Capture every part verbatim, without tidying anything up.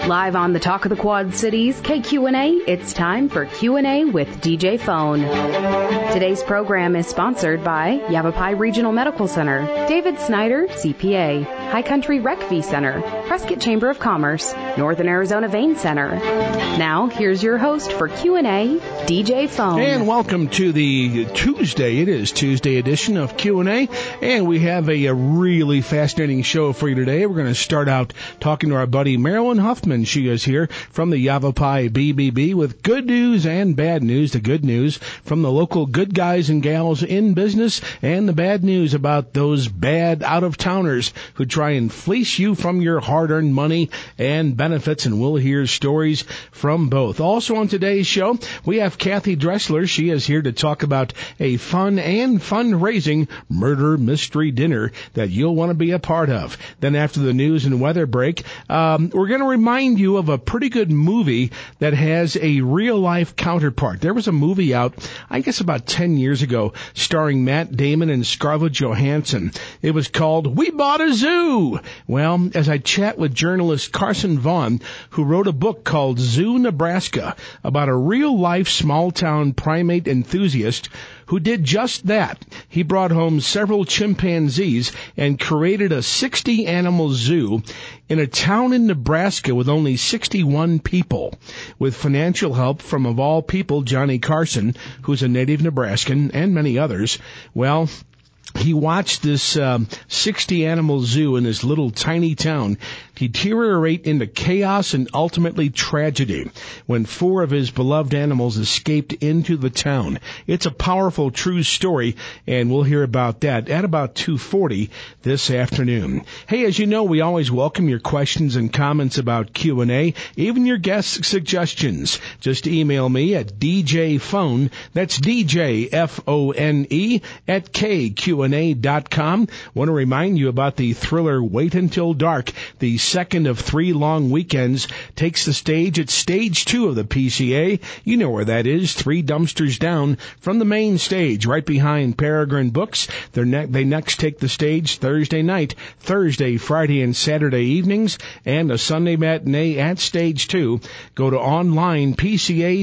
Live on the Talk of the Quad Cities, K Q and A, it's time for Q and A with D J Phone. Today's program is sponsored by Yavapai Regional Medical Center, David Snyder, C P A, High Country Rec V Center, Prescott Chamber of Commerce, Northern Arizona Vein Center. Now, here's your host for Q and A, D J Phone. And welcome to the Tuesday, it is Tuesday edition of Q and A, and we have a, a really fascinating show for you today. We're going to start out talking to our buddy Marilyn Huffman. She is here from the Yavapai B B B with good news and bad news. The good news from the local good guys and gals in business, and the bad news about those bad out-of-towners who try and fleece you from your hard-earned money and benefits, and we'll hear stories from both. Also on today's show, we have Kathy Dressler. She is here to talk about a fun and fundraising murder mystery dinner that you'll want to be a part of. Then after the news and weather break, um, we're going to remind you of a pretty good movie that has a real-life counterpart. There was a movie out, I guess about ten years ago, starring Matt Damon and Scarlett Johansson. It was called We Bought a Zoo. Well, as I chat with journalist Carson Vaughn, who wrote a book called Zoo, Nebraska, about a real-life small-town primate enthusiast who did just that. He brought home several chimpanzees and created a sixty-animal zoo in a town in Nebraska with only sixty-one people. With financial help from, of all people, Johnny Carson, who's a native Nebraskan, and many others, well, he watched this um, sixty-animal zoo in this little tiny town deteriorate into chaos and ultimately tragedy when four of his beloved animals escaped into the town. It's a powerful, true story, and we'll hear about that at about two forty this afternoon. Hey, as you know, we always welcome your questions and comments about Q and A, even your guest suggestions. Just email me at D J Phone, that's D J F O N E, at K Q and A dot com. Want to remind you about the thriller Wait Until Dark. The second of three long weekends takes the stage at stage two of the P C A. You know where that is, three dumpsters down from the main stage, right behind Peregrine Books. They're ne- they next take the stage Thursday night, Thursday, Friday, and Saturday evenings, and a Sunday matinee at stage two. Go to online P C A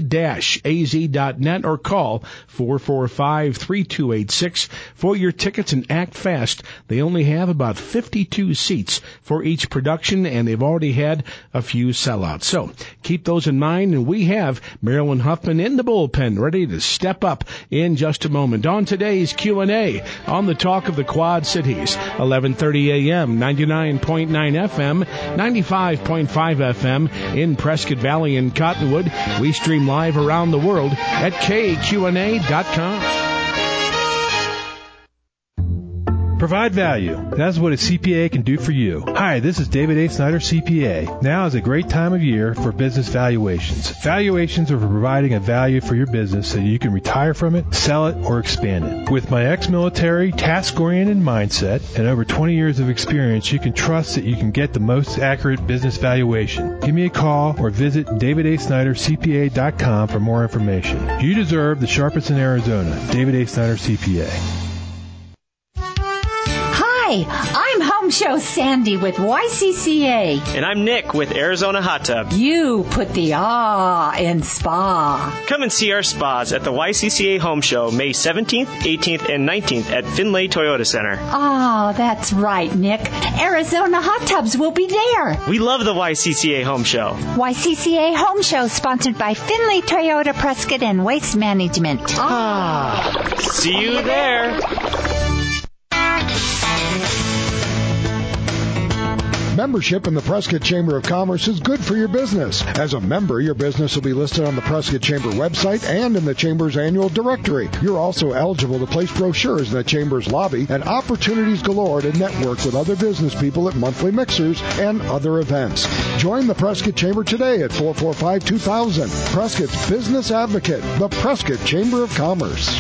A Z dot net or call four four five, three two eight six for your tickets, and act fast. They only have about fifty-two seats for each production, and they've already had a few sellouts. So keep those in mind, and we have Marilyn Huffman in the bullpen ready to step up in just a moment. On today's Q and A on the Talk of the Quad Cities, eleven thirty a.m., ninety-nine point nine F M, ninety-five point five F M in Prescott Valley and Cottonwood. We stream live around the world at K Q and A dot com. Provide value. That's what a C P A can do for you. Hi, this is David A. Snyder, C P A. Now is a great time of year for business valuations. Valuations are for providing a value for your business so you can retire from it, sell it, or expand it. With my ex-military, task-oriented mindset and over twenty years of experience, you can trust that you can get the most accurate business valuation. Give me a call or visit David A. Snyder C P A dot com for more information. You deserve the sharpest in Arizona. David A. Snyder, C P A. Hi, I'm Home Show Sandy with Y C C A. And I'm Nick with Arizona Hot Tub. You put the ah in spa. Come and see our spas at the Y C C A Home Show May seventeenth, eighteenth, and nineteenth at Finlay Toyota Center. Ah, that's right, Nick. Arizona Hot Tubs will be there. We love the Y C C A Home Show. Y C C A Home Show sponsored by Finlay Toyota Prescott and Waste Management. Ah, see you there. Membership in the Prescott Chamber of Commerce is good for your business. As a member, your business will be listed on the Prescott Chamber website and in the Chamber's annual directory. You're also eligible to place brochures in the Chamber's lobby and opportunities galore to network with other business people at monthly mixers and other events. Join the Prescott Chamber today at four four five, two thousand. Prescott's Business Advocate, the Prescott Chamber of Commerce.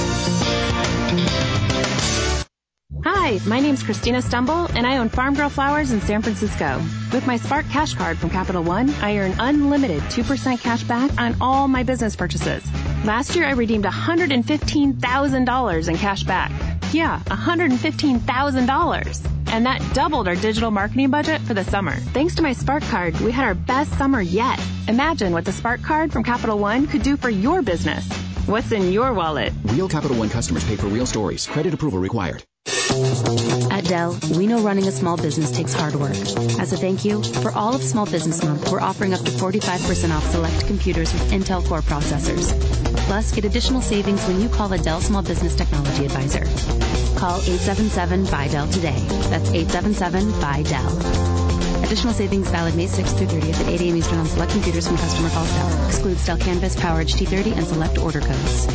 Hi, my name's Christina Stumble, and I own Farm Girl Flowers in San Francisco. With my Spark Cash Card from Capital One, I earn unlimited two percent cash back on all my business purchases. Last year, I redeemed one hundred fifteen thousand dollars in cash back. Yeah, one hundred fifteen thousand dollars. And that doubled our digital marketing budget for the summer. Thanks to my Spark Card, we had our best summer yet. Imagine what the Spark Card from Capital One could do for your business. What's in your wallet? Real Capital One customers pay for real stories. Credit approval required. At Dell, we know running a small business takes hard work. As a thank you, for all of Small Business Month, we're offering up to forty-five percent off select computers with Intel Core processors. Plus, get additional savings when you call a Dell Small Business Technology Advisor. Call eight seven seven, B Y, D E L L today. That's eight seven seven, B Y, D E L L. Additional savings valid May sixth through thirtieth at eight a.m. Eastern on select computers from customer calls Dell. Excludes Dell Canvas, PowerEdge T thirty, and select order codes.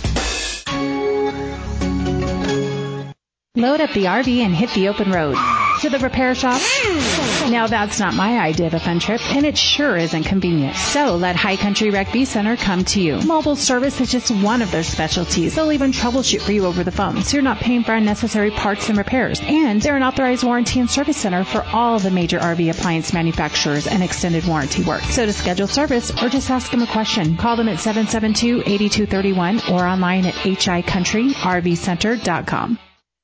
Load up the R V and hit the open road. To the repair shop? Now that's not my idea of a fun trip, and it sure isn't convenient. So let High Country Rec B Center come to you. Mobile service is just one of their specialties. They'll even troubleshoot for you over the phone, so you're not paying for unnecessary parts and repairs. And they're an authorized warranty and service center for all the major R V appliance manufacturers and extended warranty work. So to schedule service or just ask them a question, call them at seven seven two, eight two three one or online at h i country r v center dot com.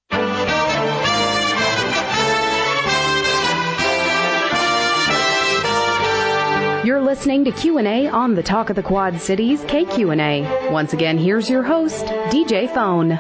You're listening to Q and A on the Talk of the Quad Cities, K Q and A. Once again, here's your host, D J Phone.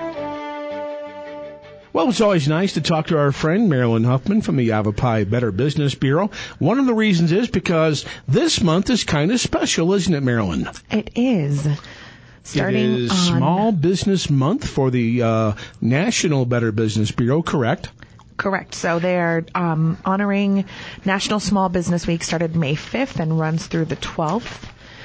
Well, it's always nice to talk to our friend Marilyn Huffman from the Yavapai Better Business Bureau. One of the reasons is because this month is kind of special, isn't it, Marilyn? It is. Starting it is on Small Business Month for the uh, National Better Business Bureau, correct? Correct. So they're um, honoring National Small Business Week, started May fifth and runs through the twelfth.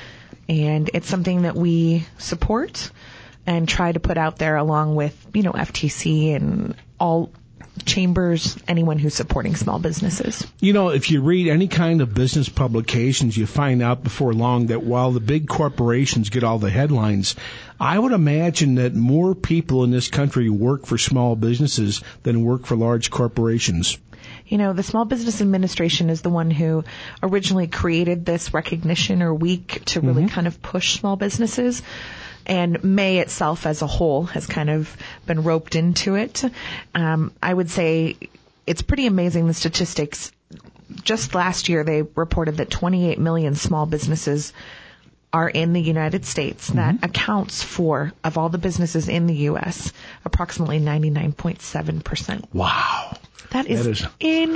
And it's something that we support and try to put out there along with, you know, F T C and all chambers, anyone who's supporting small businesses. You know, if you read any kind of business publications, you find out before long that while the big corporations get all the headlines, I would imagine that more people in this country work for small businesses than work for large corporations. You know, the Small Business Administration is the one who originally created this recognition or week to really mm-hmm. kind of push small businesses. And May itself as a whole has kind of been roped into it. Um, I would say it's pretty amazing, the statistics. Just last year, they reported that twenty-eight million small businesses are in the United States. Mm-hmm. That accounts for, of all the businesses in the U S, approximately ninety-nine point seven percent. Wow. That is, that is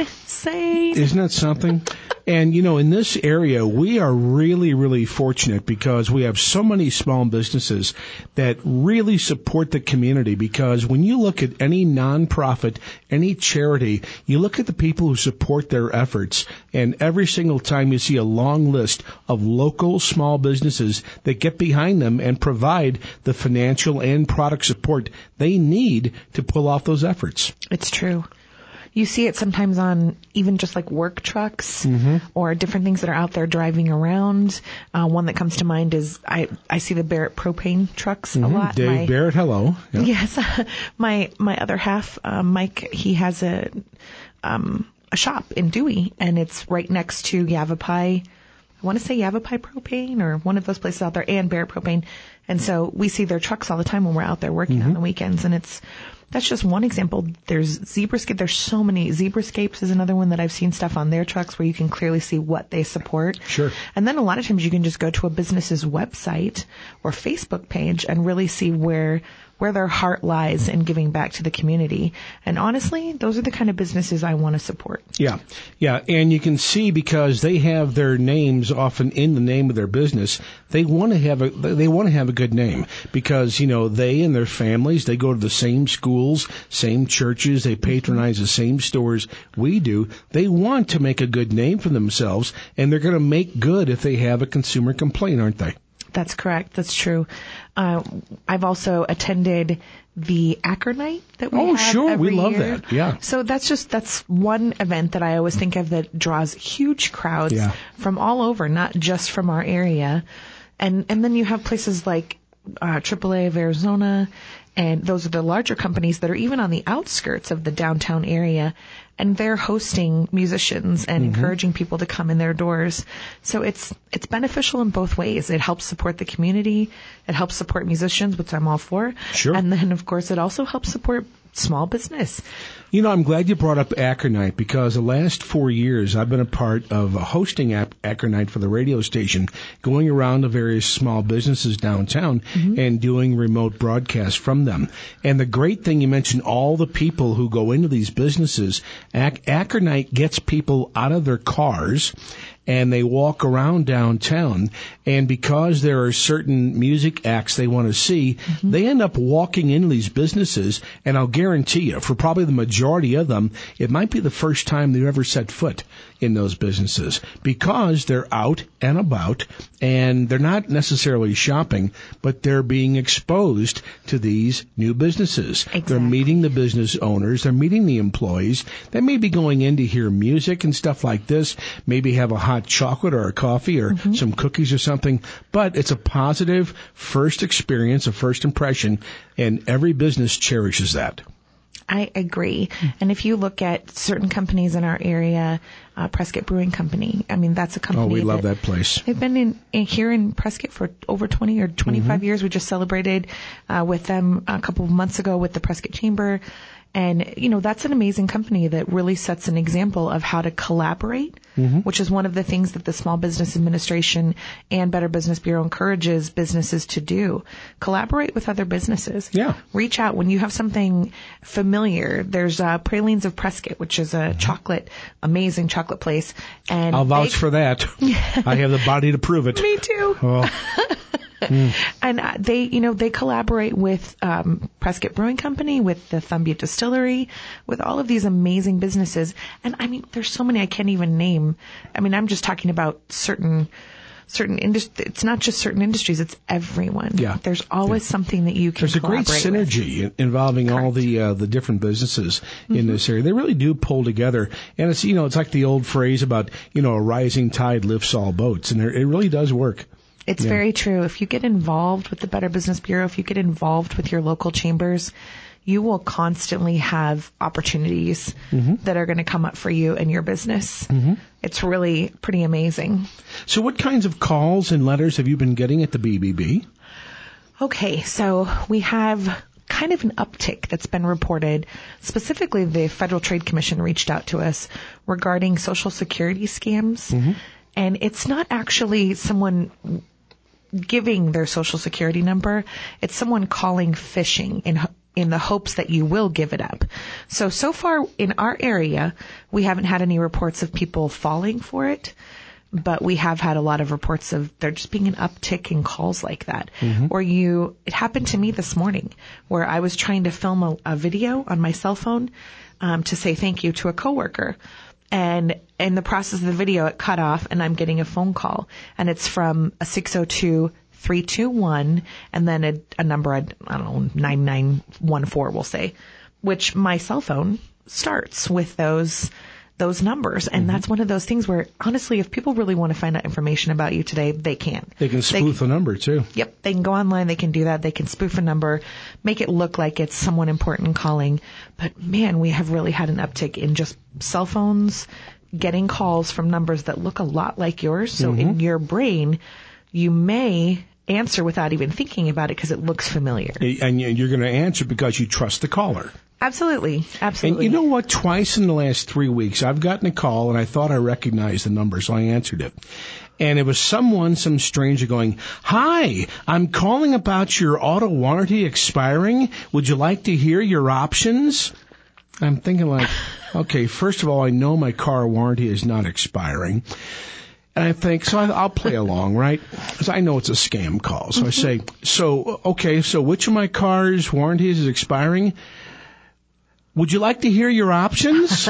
insane. Isn't that something? And, you know, in this area, we are really, really fortunate because we have so many small businesses that really support the community. Because when you look at any nonprofit, any charity, you look at the people who support their efforts, and every single time you see a long list of local small businesses that get behind them and provide the financial and product support they need to pull off those efforts. It's true. You see it sometimes on even just like work trucks mm-hmm. or different things that are out there driving around. Uh, one that comes to mind is I, I see the Barrett propane trucks mm-hmm. a lot. Dave my, Barrett, hello. Yep. Yes. my my other half, uh, Mike, he has a um, a shop in Dewey, and it's right next to Yavapai. I want to say Yavapai Propane or one of those places out there, and Barrett Propane. And so we see their trucks all the time when we're out there working mm-hmm. on the weekends, and it's that's just one example. There's Zebrascape. There's so many. Zebrascapes is another one that I've seen stuff on their trucks where you can clearly see what they support. Sure. And then a lot of times you can just go to a business's website or Facebook page and really see where where their heart lies in giving back to the community. And honestly, those are the kind of businesses I want to support. Yeah. Yeah. And you can see because they have their names often in the name of their business, they want to have a, they want to have a good name because, you know, they and their families, they go to the same schools, same churches, they patronize the same stores we do. They want to make a good name for themselves, and they're going to make good if they have a consumer complaint, aren't they? That's correct. That's true. Uh, I've also attended the Acker Night that we oh, have sure. every We love year. that. Yeah. So that's just, that's one event that I always think of that draws huge crowds yeah. from all over, not just from our area. And, and then you have places like, uh, triple A of Arizona, and those are the larger companies that are even on the outskirts of the downtown area. and they're hosting musicians and mm-hmm. encouraging people to come in their doors. So it's it's beneficial in both ways. It helps support the community. It helps support musicians, which I'm all for. Sure. And then, of course, it also helps support small business. You know, I'm glad you brought up Acronite, because the last four years I've been a part of hosting Acronite for the radio station, going around to various small businesses downtown mm-hmm. and doing remote broadcasts from them. And the great thing, you mentioned all the people who go into these businesses. Ac- Acronite gets people out of their cars and they walk around downtown, and because there are certain music acts they want to see, mm-hmm. they end up walking into these businesses, and I'll guarantee you, for probably the majority of them, it might be the first time they've ever set foot in those businesses, because they're out and about, and they're not necessarily shopping, but they're being exposed to these new businesses. Exactly. They're meeting the business owners, they're meeting the employees, they may be going in to hear music and stuff like this, maybe have a hot chocolate or a coffee or mm-hmm. some cookies or something, but it's a positive first experience, a first impression, and every business cherishes that. I agree. And if you look at certain companies in our area, uh, Prescott Brewing Company, I mean, that's a company. Oh, we that, love that place. They've been in, in here in Prescott for over twenty or twenty-five mm-hmm. years. We just celebrated uh, with them a couple of months ago with the Prescott Chamber. And, you know, that's an amazing company that really sets an example of how to collaborate, mm-hmm. which is one of the things that the Small Business Administration and Better Business Bureau encourages businesses to do. Collaborate with other businesses. Yeah. Reach out when you have something familiar. There's uh, Pralines of Prescott, which is a mm-hmm. chocolate, amazing chocolate place. And I'll vouch they, for that. I have the body to prove it. Me too. Oh. Mm. And uh, they, you know, they collaborate with um, Prescott Brewing Company, with the Thumb Butte Distillery, with all of these amazing businesses. And I mean, there's so many I can't even name. I mean, I'm just talking about certain certain industries. It's not just certain industries; it's everyone. Yeah. There's always yeah. something that you can. There's a great synergy with. involving Correct. all the uh, the different businesses mm-hmm. in this area. They really do pull together, and it's you know it's like the old phrase about you know a rising tide lifts all boats, and it really does work. It's yeah. very true. If you get involved with the Better Business Bureau, if you get involved with your local chambers, you will constantly have opportunities mm-hmm. that are going to come up for you and your business. Mm-hmm. It's really pretty amazing. So what kinds of calls and letters have you been getting at the B B B? Okay, so we have kind of an uptick that's been reported. Specifically, the Federal Trade Commission reached out to us regarding Social Security scams. Mm-hmm. And it's not actually someone giving their Social Security number. It's someone calling phishing in in the hopes that you will give it up. So, so far in our area, we haven't had any reports of people falling for it, but we have had a lot of reports of there just being an uptick in calls like that. Mm-hmm. Or you, it happened to me this morning where I was trying to film a, a video on my cell phone um, to say thank you to a coworker. And in the process of the video, it cut off, and I'm getting a phone call, and it's from a six oh two, three two one, and then a, a number, I don't know, nine nine one four, we'll say, which my cell phone starts with those those numbers. And mm-hmm. that's one of those things where, honestly, if people really want to find out information about you today, they can. They can spoof they, a number, too. Yep. They can go online. They can do that. They can spoof a number, make it look like it's someone important calling. But, man, we have really had an uptick in just cell phones getting calls from numbers that look a lot like yours. So mm-hmm. in your brain, you may answer without even thinking about it because it looks familiar. And you're going to answer because you trust the caller. Absolutely. Absolutely. And you know what? Twice in the last three weeks, I've gotten a call, and I thought I recognized the number, so I answered it. And it was someone, some stranger going, "Hi, I'm calling about your auto warranty expiring. Would you like to hear your options?" I'm thinking like, okay, first of all, I know my car warranty is not expiring. And I think, so I'll play along, right? Because I know it's a scam call. So mm-hmm. I say, so, okay, so which of my car's warranties is expiring? Would you like to hear your options?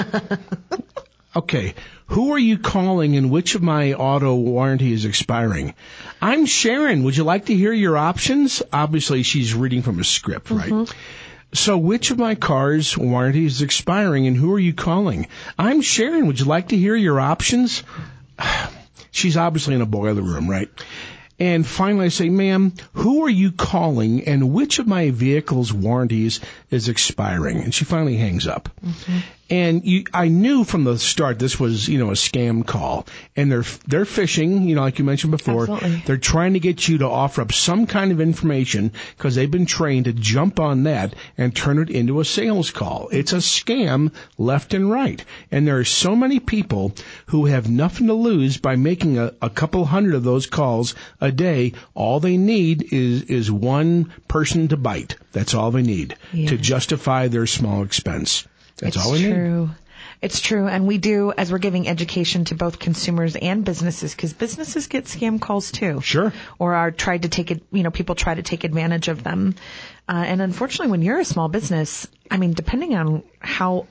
Okay. Who are you calling and which of my auto warranty is expiring? I'm Sharon. Would you like to hear your options? Obviously, she's reading from a script, right? Mm-hmm. So which of my car's warranty is expiring and who are you calling? I'm Sharon. Would you like to hear your options? She's obviously in a boiler room, right? And finally I say, ma'am, who are you calling and which of my vehicle's warranties is expiring? And she finally hangs up. Mm-hmm. And you, I knew from the start this was, you know, a scam call. And they're, they're phishing, you know, like you mentioned before. Absolutely. They're trying to get you to offer up some kind of information because they've been trained to jump on that and turn it into a sales call. It's a scam left and right. And there are so many people who have nothing to lose by making a, a couple hundred of those calls a day. All they need is, is one person to bite. That's all they need yeah. to justify their small expense. That's it's all we true. need. It's true. And we do, as we're giving education to both consumers and businesses, because businesses get scam calls too. Sure. Or are tried to take it, you know, people try to take advantage of them. Uh, and unfortunately, when you're a small business, I mean, depending on how,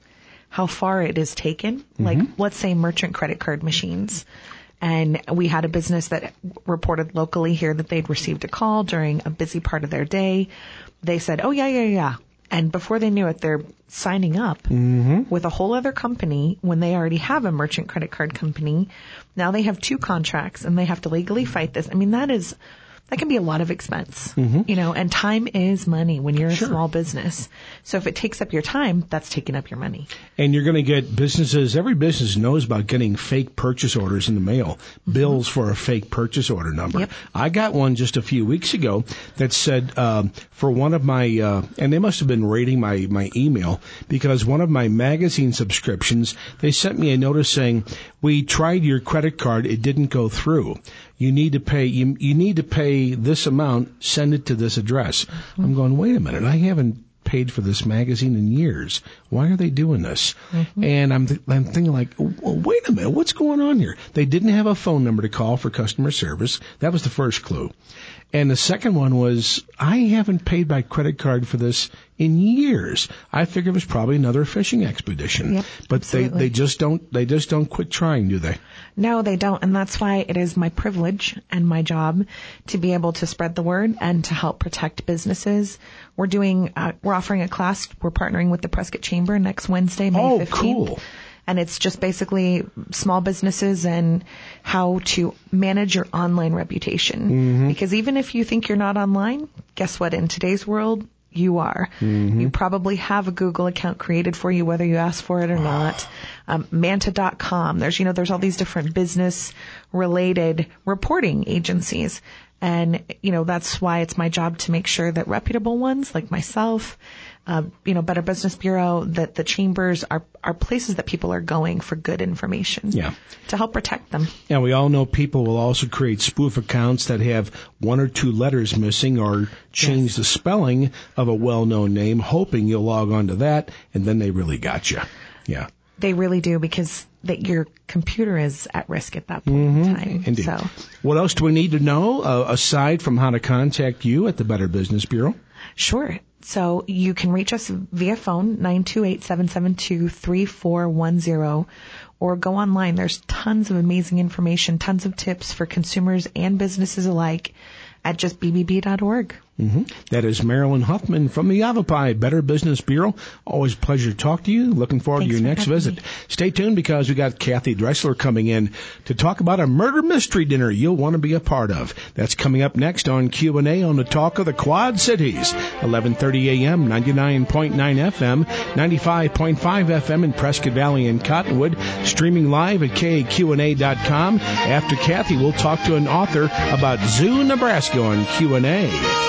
how far it is taken, mm-hmm. like let's say merchant credit card machines. And we had a business that reported locally here that they'd received a call during a busy part of their day. They said, oh, yeah, yeah, yeah. And before they knew it, they're signing up mm-hmm. with a whole other company when they already have a merchant credit card company. Now they have two contracts and they have to legally fight this. I mean, that is, that can be a lot of expense, mm-hmm. you know, and time is money when you're a sure. small business. So if it takes up your time, that's taking up your money. And you're going to get businesses, every business knows about getting fake purchase orders in the mail, mm-hmm. bills for a fake purchase order number. Yep. I got one just a few weeks ago that said, um, for one of my, uh, and they must have been rating my, my email because one of my magazine subscriptions, they sent me a notice saying, we tried your credit card, it didn't go through. You need to pay, you, you need to pay this amount, send it to this address. Mm-hmm. I'm going, wait a minute, I haven't paid for this magazine in years. Why are they doing this? Mm-hmm. And I'm, th- I'm thinking like, well, wait a minute, what's going on here? They didn't have a phone number to call for customer service. That was the first clue. And the second one was, I haven't paid by credit card for this in years. I figured it was probably another phishing expedition. Yep, but absolutely. they, they just don't, they just don't quit trying, do they? No, they don't. And that's why it is my privilege and my job to be able to spread the word and to help protect businesses. We're doing, uh, we're offering a class. We're partnering with the Prescott Chamber next Wednesday, May oh, fifteenth. Cool. And it's just basically small businesses and how to manage your online reputation. Mm-hmm. Because even if you think you're not online, guess what? In today's world, you are. Mm-hmm. You probably have a Google account created for you, whether you ask for it or not. Um, Manta dot com. There's, you know, there's all these different business related reporting agencies. And, you know, that's why it's my job to make sure that reputable ones like myself, uh, you know, Better Business Bureau, that the chambers are, are places that people are going for good information. Yeah. To help protect them. Yeah, we all know people will also create spoof accounts that have one or two letters missing or change yes. the spelling of a well-known name, hoping you'll log on to that, and then they really got you. Yeah. They really do, because that your computer is at risk at that point mm-hmm. in time. Indeed. So. What else do we need to know, uh, aside from how to contact you at the Better Business Bureau? Sure. So you can reach us via phone, nine two eight, seven seven two, three four one zero, or go online. There's tons of amazing information, tons of tips for consumers and businesses alike at just b b b dot org. Mm-hmm. That is Marilyn Huffman from the Yavapai Better Business Bureau. Always a pleasure to talk to you. Looking forward Thanks to your next visit. Me. Stay tuned, because we got Kathy Dressler coming in to talk about a murder mystery dinner you'll want to be a part of. That's coming up next on Q and A on the Talk of the Quad Cities. eleven thirty a.m., ninety-nine point nine F M, ninety-five point five F M in Prescott Valley and Cottonwood. Streaming live at K Q and A dot com. After Kathy, we'll talk to an author about Zoo, Nebraska on Q and A.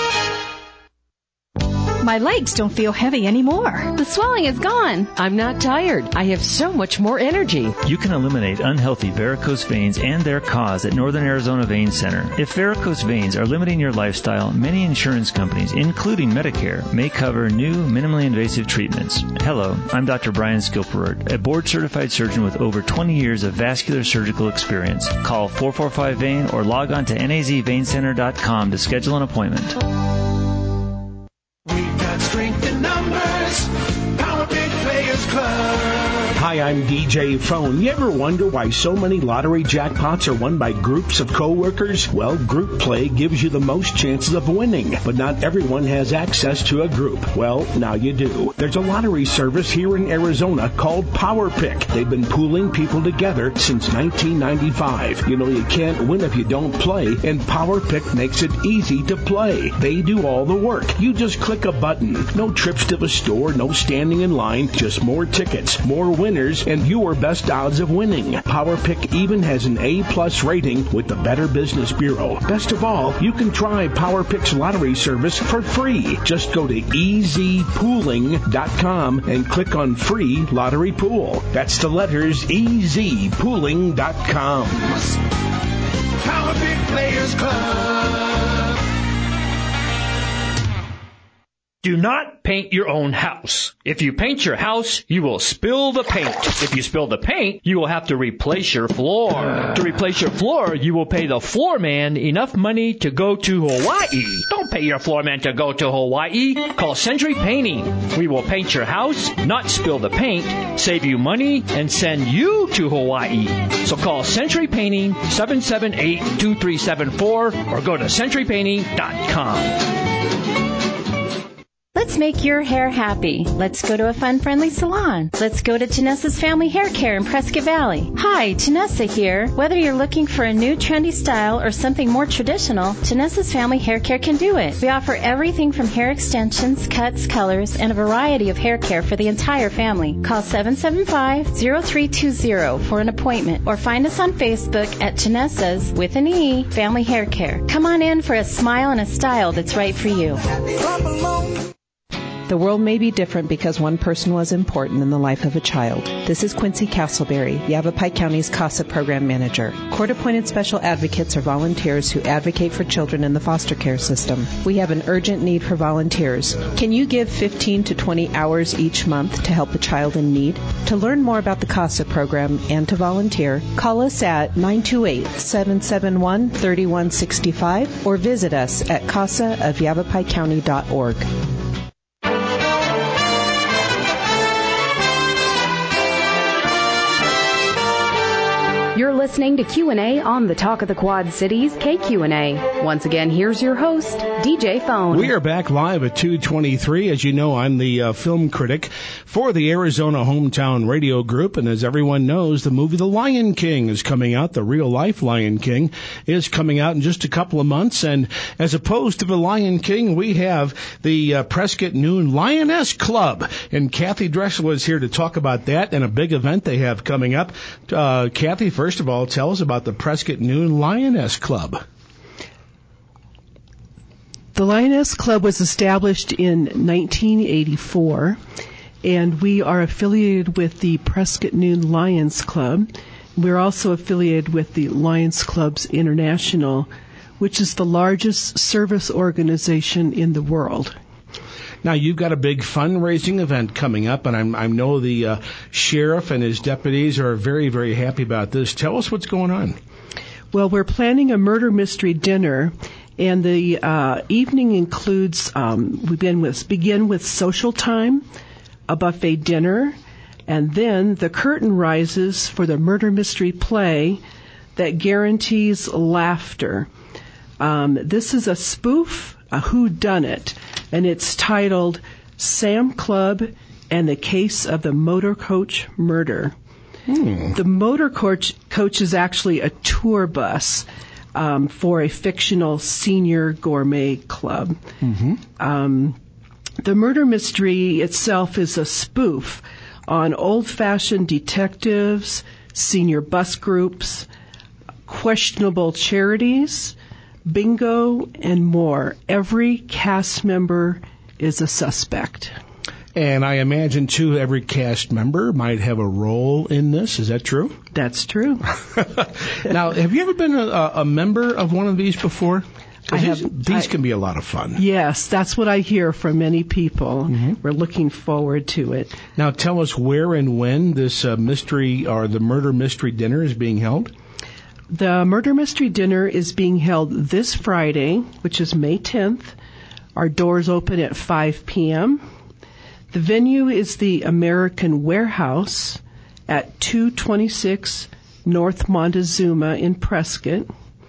My legs don't feel heavy anymore. The swelling is gone. I'm not tired. I have so much more energy. You can eliminate unhealthy varicose veins and their cause at Northern Arizona Vein Center. If varicose veins are limiting your lifestyle, many insurance companies, including Medicare, may cover new minimally invasive treatments. Hello, I'm Doctor Brian Skilperud, a board-certified surgeon with over twenty years of vascular surgical experience. Call four four five vein or log on to N A Z vein center dot com to schedule an appointment. We've got strength in numbers. Power Big Players Club. Hi, I'm D J Phone. You ever wonder why so many lottery jackpots are won by groups of coworkers? Well, group play gives you the most chances of winning, but not everyone has access to a group. Well, now you do. There's a lottery service here in Arizona called PowerPick. They've been pooling people together since nineteen ninety-five. You know, you can't win if you don't play, and PowerPick makes it easy to play. They do all the work. You just click a button. No trips to the store, no standing in line. Just more tickets, more winners, and your best odds of winning. PowerPick even has an A-plus rating with the Better Business Bureau. Best of all, you can try PowerPick's lottery service for free. Just go to e z pooling dot com and click on free lottery pool. That's the letters e z pooling dot com. PowerPick Players Club. Do not paint your own house. If you paint your house, you will spill the paint. If you spill the paint, you will have to replace your floor. To replace your floor, you will pay the floor man enough money to go to Hawaii. Don't pay your floor man to go to Hawaii. Call Century Painting. We will paint your house, not spill the paint, save you money, and send you to Hawaii. So call Century Painting, seven seven eight, two three seven four, or go to century painting dot com. Let's make your hair happy. Let's go to a fun, friendly salon. Let's go to Tanessa's Family Hair Care in Prescott Valley. Hi, Tanessa here. Whether you're looking for a new trendy style or something more traditional, Tanessa's Family Hair Care can do it. We offer everything from hair extensions, cuts, colors, and a variety of hair care for the entire family. Call seven seven five, zero three two zero for an appointment or find us on Facebook at Tanessa's, with an E, Family Hair Care. Come on in for a smile and a style that's right for you. The world may be different because one person was important in the life of a child. This is Quincy Castleberry, Yavapai County's CASA Program Manager. Court-appointed special advocates are volunteers who advocate for children in the foster care system. We have an urgent need for volunteers. Can you give fifteen to twenty hours each month to help a child in need? To learn more about the CASA program and to volunteer, call us at nine two eight, seven seven one, three one six five or visit us at casa of yavapai county dot org. You're listening to Q and A on the Talk of the Quad Cities, K Q and A. Once again, here's your host, D J Phone. We are back live at two twenty-three. As you know, I'm the uh, film critic for the Arizona Hometown Radio Group, and as everyone knows, the movie The Lion King is coming out. The real-life Lion King is coming out in just a couple of months, and as opposed to The Lion King, we have the uh, Prescott Noon Lioness Club, and Kathy Dressel is here to talk about that and a big event they have coming up. Uh, Kathy, first First of all, tell us about the Prescott Noon Lioness Club. The Lioness Club was established in nineteen eighty-four, and we are affiliated with the Prescott Noon Lions Club. We're also affiliated with the Lions Clubs International, which is the largest service organization in the world. Now, you've got a big fundraising event coming up, and I'm, I know the uh, sheriff and his deputies are very, very happy about this. Tell us what's going on. Well, we're planning a murder mystery dinner, and the uh, evening includes, um, we begin with, begin with social time, a buffet dinner, and then the curtain rises for the murder mystery play that guarantees laughter. Um, this is a spoof, a whodunit, and it's titled Sam Club and the Case of the Motor Coach Murder. Hmm. The motor coach, coach is actually a tour bus um, for a fictional senior gourmet club. Mm-hmm. Um, the murder mystery itself is a spoof on old-fashioned detectives, senior bus groups, questionable charities, bingo, and more. Every cast member is a suspect. And I imagine, too, every cast member might have a role in this. Is that true? That's true. Now, have you ever been a, a member of one of these before? I these have, these I, can be a lot of fun. Yes, that's what I hear from many people. Mm-hmm. We're looking forward to it. Now, tell us where and when this uh, mystery or the murder mystery dinner is being held. The Murder Mystery Dinner is being held this Friday, which is May tenth. Our doors open at five p.m. The venue is the American Warehouse at two twenty-six North Montezuma in Prescott.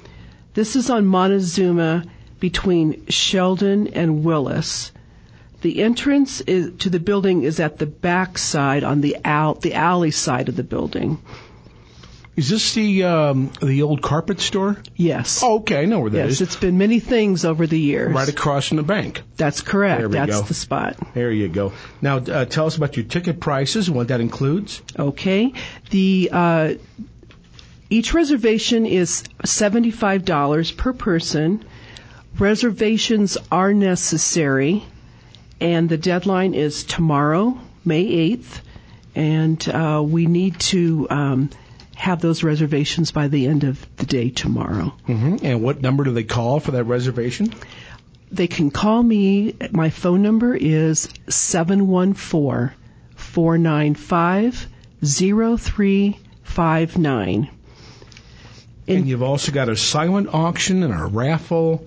This is on Montezuma between Sheldon and Willis. The entrance is, to the building is at the back side on the, al- the alley side of the building. Is this the um, the old carpet store? Yes. Oh, okay, I know where that yes, is. Yes, it's been many things over the years. Right across from the bank. That's correct. There we That's go. the spot. There you go. Now, uh, tell us about your ticket prices and what that includes. Okay. The uh, each reservation is seventy-five dollars per person. Reservations are necessary, and the deadline is tomorrow, May eighth, and uh, we need to um, have those reservations by the end of the day tomorrow. Mm-hmm. And what number do they call for that reservation? They can call me. My phone number is seven one four, four nine five, zero three five nine. And, and you've also got a silent auction and a raffle.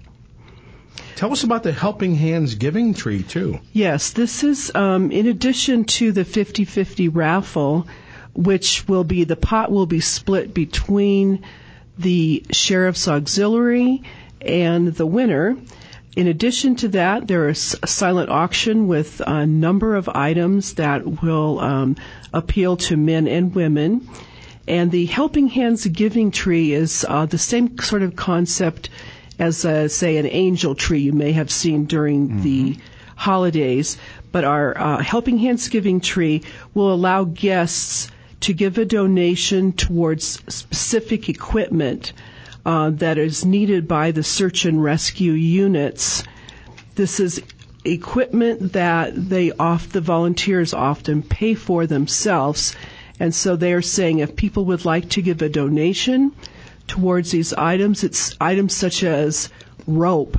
Tell us about the Helping Hands Giving Tree, too. Yes, this is um, in addition to the fifty-fifty raffle, which will be, the pot will be split between the Sheriff's Auxiliary and the winner. In addition to that, there is a silent auction with a number of items that will um, appeal to men and women. And the Helping Hands Giving Tree is uh, the same sort of concept as, uh, say, an angel tree you may have seen during mm-hmm. the holidays. But our uh, Helping Hands Giving Tree will allow guests to give a donation towards specific equipment uh, that is needed by the search and rescue units. This is equipment that they off the volunteers often pay for themselves. And so they are saying if people would like to give a donation towards these items, it's items such as rope,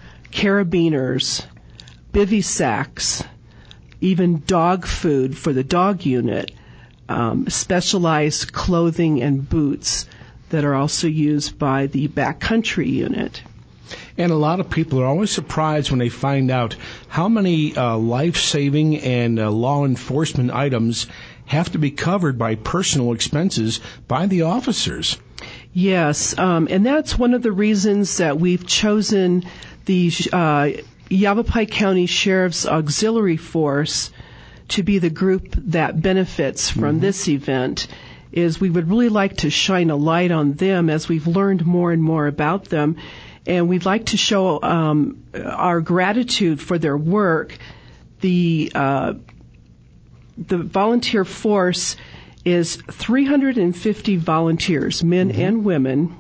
carabiners, bivy sacks, even dog food for the dog unit, um, specialized clothing and boots that are also used by the backcountry unit. And a lot of people are always surprised when they find out how many uh, life-saving and uh, law enforcement items have to be covered by personal expenses by the officers. Yes, um, and that's one of the reasons that we've chosen the uh, Yavapai County Sheriff's Auxiliary Force to be the group that benefits from mm-hmm. this event. Is we would really like to shine a light on them as we've learned more and more about them, and we'd like to show um, our gratitude for their work. The uh, the volunteer force is three hundred fifty volunteers, men mm-hmm. and women,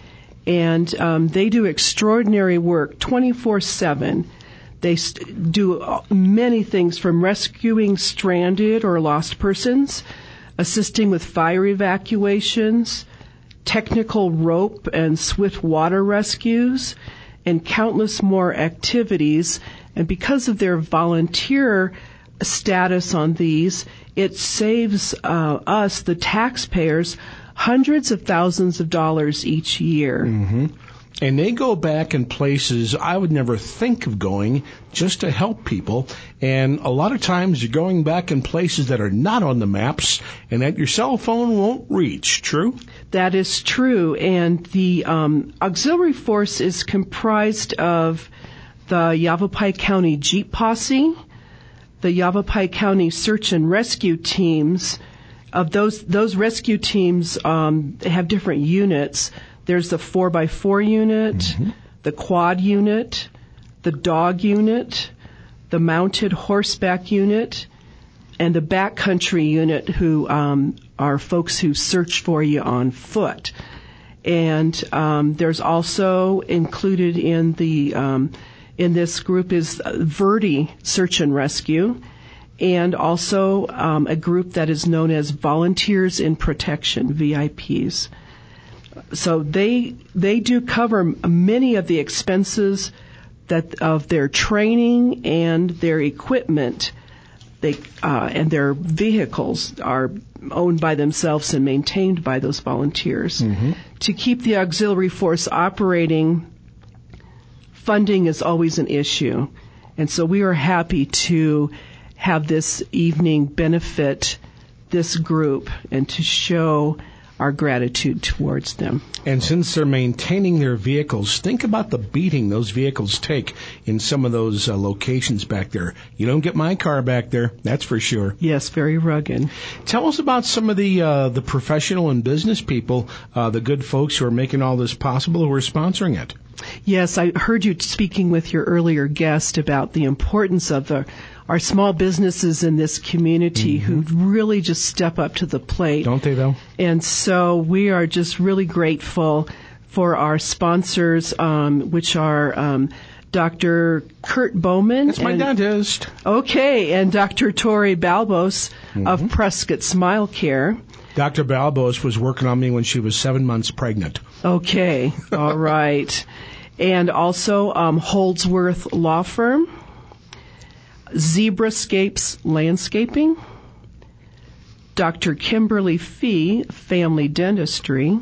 and um, they do extraordinary work twenty-four seven. They st- do many things from rescuing stranded or lost persons, assisting with fire evacuations, technical rope and swift water rescues, and countless more activities. And because of their volunteer status on these, it saves uh, us, the taxpayers, hundreds of thousands of dollars each year. Mm-hmm. And they go back in places I would never think of going just to help people. And a lot of times you're going back in places that are not on the maps and that your cell phone won't reach. True? That is true. And the um, auxiliary force is comprised of the Yavapai County Jeep Posse, the Yavapai County Search and Rescue Teams. Of those, those rescue teams um, have different units. There's the four by four unit, mm-hmm. the quad unit, the dog unit, the mounted horseback unit, and the backcountry unit, who um, are folks who search for you on foot. And um, there's also included in the um, in this group is Verdi Search and Rescue, and also um, a group that is known as Volunteers in Protection, V I Ps. So they they do cover many of the expenses that of their training and their equipment. They uh, and their vehicles are owned by themselves and maintained by those volunteers. Mm-hmm. To keep the auxiliary force operating, funding is always an issue, and so we are happy to have this evening benefit this group and to show our gratitude towards them. And since they're maintaining their vehicles, think about the beating those vehicles take in some of those uh, locations back there. You don't get my car back there, that's for sure. Yes, very rugged. Tell us about some of the uh, the professional and business people, uh, the good folks who are making all this possible, who are sponsoring it. Yes, I heard you speaking with your earlier guest about the importance of the, our small businesses in this community mm-hmm. who really just step up to the plate. Don't they, though? And so we are just really grateful for our sponsors, um, which are um, Doctor Kurt Bowman. That's my and, dentist. Okay, and Doctor Tori Balbos mm-hmm. of Prescott Smile Care. Doctor Balbos was working on me when she was seven months pregnant. Okay, all right. And also um, Holdsworth Law Firm, Zebrascapes Landscaping, Doctor Kimberly Fee, Family Dentistry,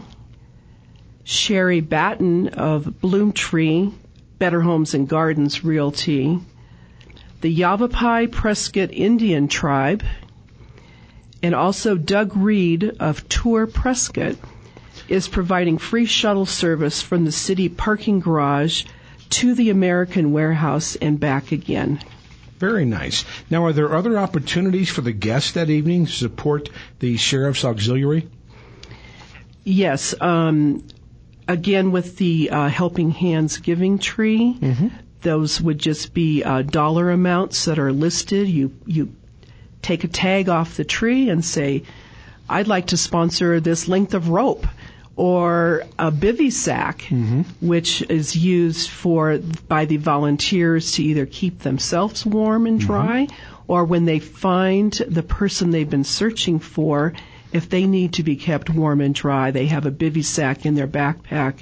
Sherry Batten of Bloomtree, Better Homes and Gardens Realty, the Yavapai Prescott Indian Tribe, and also Doug Reed of Tour Prescott is providing free shuttle service from the city parking garage to the American Warehouse and back again. Very nice. Now, are there other opportunities for the guests that evening to support the Sheriff's Auxiliary? Yes. Um, again, with the uh, Helping Hands Giving Tree, mm-hmm. those would just be uh, dollar amounts that are listed. You you take a tag off the tree and say, I'd like to sponsor this length of rope, or a bivy sack, mm-hmm. which is used for by the volunteers to either keep themselves warm and dry, mm-hmm. or when they find the person they've been searching for, if they need to be kept warm and dry, they have a bivy sack in their backpack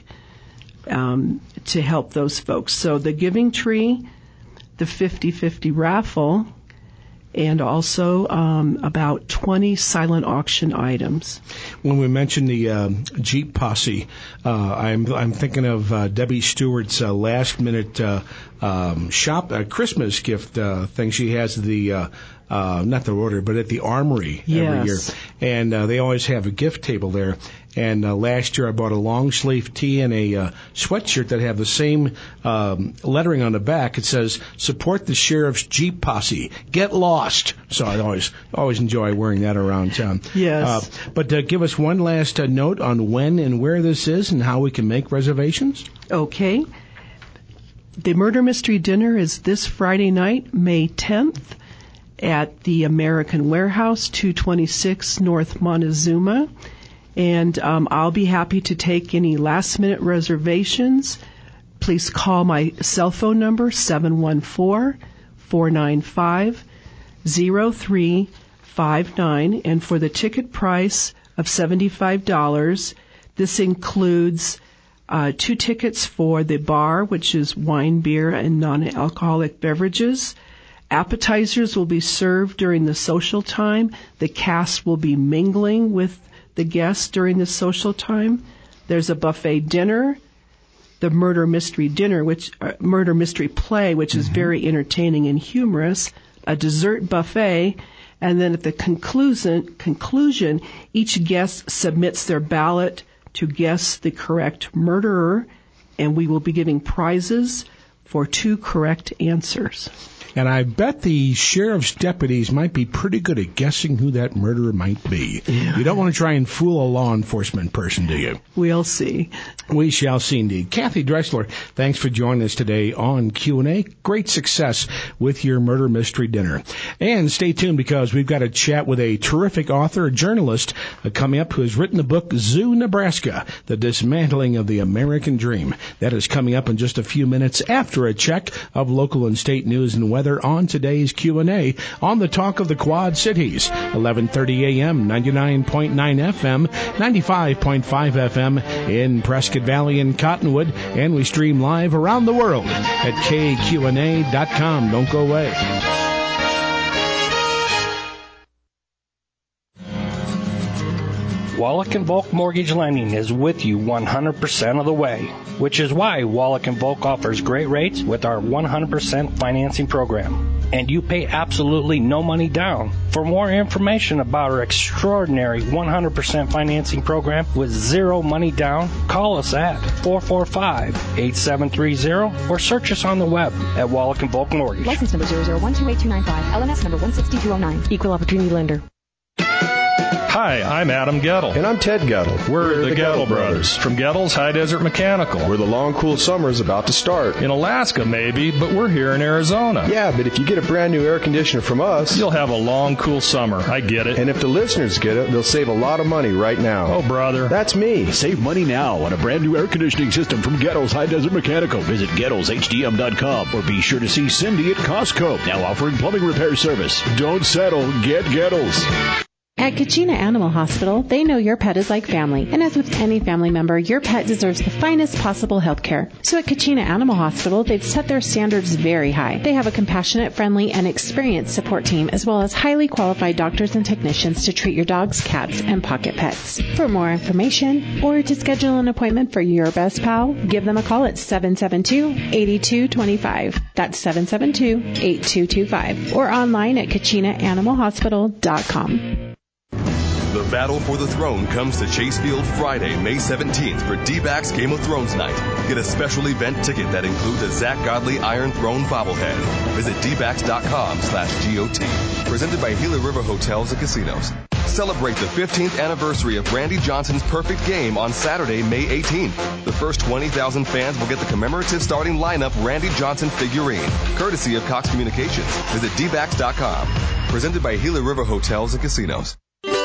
um, to help those folks. So the Giving Tree, the fifty-fifty raffle, and also um, about twenty silent auction items. When we mentioned the uh, Jeep Posse, uh, I'm I'm thinking of uh, Debbie Stewart's uh, last minute uh, um, shop uh, Christmas gift uh, thing. She has the uh, uh, not the Rotary, but at the Armory yes. every year, and uh, they always have a gift table there. And uh, last year I bought a long sleeve tee and a uh, sweatshirt that have the same um, lettering on the back. It says, "Support the Sheriff's Jeep Posse. Get lost." So I always always enjoy wearing that around town. Yes. Uh, but uh, give us one last uh, note on when and where this is and how we can make reservations. Okay. The Murder Mystery Dinner is this Friday night, May tenth, at the American Warehouse, two twenty-six North Montezuma. And um, I'll be happy to take any last-minute reservations. Please call my cell phone number, seven one four, four nine five, zero three five nine. And for the ticket price of seventy-five dollars, this includes uh, two tickets for the bar, which is wine, beer, and non-alcoholic beverages. Appetizers will be served during the social time. The cast will be mingling with the guests during the social time. There's a buffet dinner, the murder mystery dinner, which uh, murder mystery play, which mm-hmm. is very entertaining and humorous, a dessert buffet, and then at the conclusion, conclusion, each guest submits their ballot to guess the correct murderer, and we will be giving prizes for two correct answers. And I bet the sheriff's deputies might be pretty good at guessing who that murderer might be. Yeah. You don't want to try and fool a law enforcement person, do you? We'll see. We shall see indeed. Kathy Dressler, thanks for joining us today on Q and A. Great success with your murder mystery dinner. And stay tuned because we've got a chat with a terrific author, a journalist, uh, coming up who has written the book Zoo, Nebraska, The Dismantling of the American Dream. That is coming up in just a few minutes after a check of local and state news and weather on today's Q and A on the Talk of the Quad Cities, eleven thirty a.m., ninety-nine point nine F M, ninety-five point five F M in Prescott Valley and Cottonwood, and we stream live around the world at K Q N A dot com. Don't go away. Wallach and Volk Mortgage Lending is with you one hundred percent of the way, which is why Wallach and Volk offers great rates with our one hundred percent financing program. and you pay absolutely no money down. For more information about our extraordinary one hundred percent financing program with zero money down, call us at four four five, eight seven three zero or search us on the web at Wallach and Volk Mortgage. License number zero zero one two eight two nine five, L N S number one six two zero nine. Equal opportunity lender. Hi, I'm Adam Gettle. And I'm Ted Gettle. We're, We're the, the Gettle Gettle brothers. brothers from Gettle's High Desert Mechanical. Where the long, cool summer is about to start. In Alaska, maybe, but we're here in Arizona. Yeah, but if you get a brand new air conditioner from us, you'll have a long, cool summer. I get it. And if the listeners get it, they'll save a lot of money right now. Oh, brother. That's me. Save money now on a brand new air conditioning system from Gettle's High Desert Mechanical. Visit Gettles H D M dot com or be sure to see Cindy at Costco, now offering plumbing repair service. Don't settle. Get Gettles. At Kachina Animal Hospital, they know your pet is like family. And as with any family member, your pet deserves the finest possible health care. So at Kachina Animal Hospital, they've set their standards very high. They have a compassionate, friendly, and experienced support team, as well as highly qualified doctors and technicians to treat your dogs, cats, and pocket pets. For more information, or to schedule an appointment for your best pal, give them a call at seven seven two, eight two two five. That's seven seven two, eight two two five. Or online at kachina animal hospital dot com. The battle for the throne comes to Chase Field Friday, May seventeenth for D-Backs Game of Thrones Night. Get a special event ticket that includes a Zach Godley Iron Throne bobblehead. Visit d backs dot com slash G O T. Presented by Gila River Hotels and Casinos. Celebrate the fifteenth anniversary of Randy Johnson's Perfect Game on Saturday, May eighteenth. The first twenty thousand fans will get the commemorative starting lineup Randy Johnson figurine, courtesy of Cox Communications. Visit d backs dot com. Presented by Gila River Hotels and Casinos.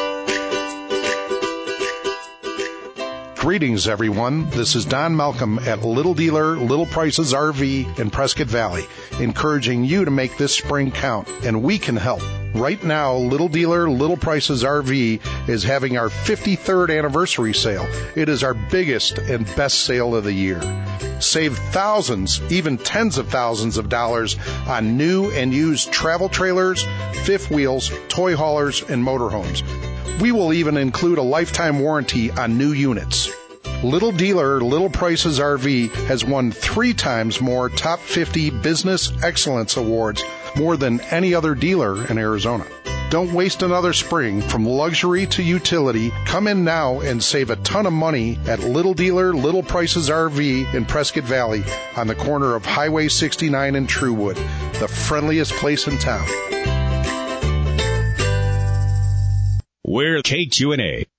Greetings, everyone. This is Don Malcolm at Little Dealer, Little Prices R V in Prescott Valley, encouraging you to make this spring count, and we can help. Right now, Little Dealer, Little Prices R V is having our fifty-third anniversary sale. It is our biggest and best sale of the year. Save thousands, even tens of thousands of dollars on new and used travel trailers, fifth wheels, toy haulers, and motorhomes. We will even include a lifetime warranty on new units. Little Dealer, Little Prices R V has won three times more Top fifty Business Excellence Awards, more than any other dealer in Arizona. Don't waste another spring. From luxury to utility, come in now and save a ton of money at Little Dealer, Little Prices R V in Prescott Valley on the corner of Highway sixty-nine and Truewood, the friendliest place in town. We're K Q N A.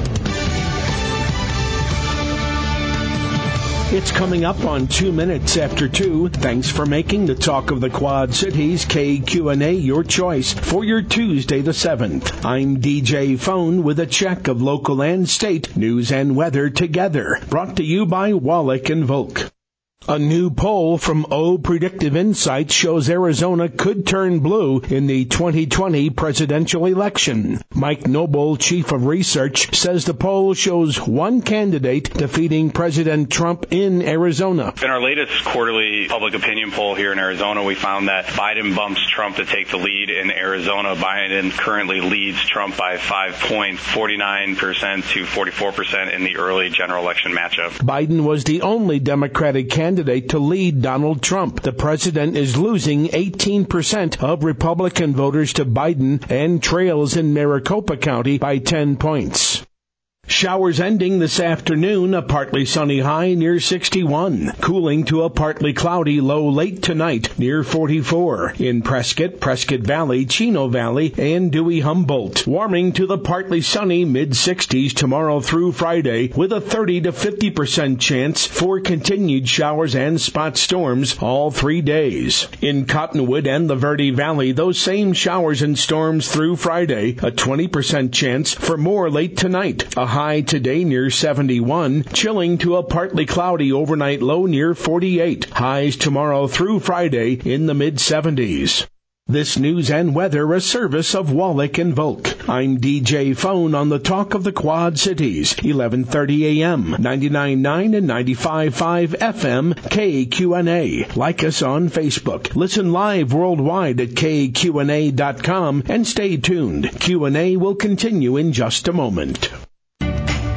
It's coming up on two minutes after two. Thanks for making the Talk of the Quad Cities K Q N A your choice for your Tuesday the seventh. I'm D J Phone with a check of local and state news and weather together. Brought to you by Wallach and Volk. A new poll from O Predictive Insights shows Arizona could turn blue in the twenty twenty presidential election. Mike Noble, chief of research, says the poll shows one candidate defeating President Trump in Arizona. In our latest quarterly public opinion poll here in Arizona, we found that Biden bumps Trump to take the lead in Arizona. Biden currently leads Trump by five points, forty-nine percent to forty-four percent in the early general election matchup. Biden was the only Democratic candidate candidate to lead Donald Trump. The president is losing eighteen percent of Republican voters to Biden and trails in Maricopa County by ten points. Showers ending this afternoon, a partly sunny high near sixty-one. Cooling to a partly cloudy low late tonight near forty-four. In Prescott, Prescott Valley, Chino Valley, and Dewey Humboldt. Warming to the partly sunny mid-sixties tomorrow through Friday with a thirty to fifty percent chance for continued showers and spot storms all three days. In Cottonwood and the Verde Valley, those same showers and storms through Friday. A twenty percent chance for more late tonight. A high today near seventy-one, chilling to a partly cloudy overnight low near forty-eight. Highs tomorrow through Friday in the mid-seventies. This news and weather a service of Wallach and Volk. I'm D J Phone on the Talk of the Quad Cities, eleven thirty a.m., ninety-nine point nine and ninety-five point five F M, K Q N A. Like us on Facebook. Listen live worldwide at K Q N A dot com and stay tuned. Q and A will continue in just a moment.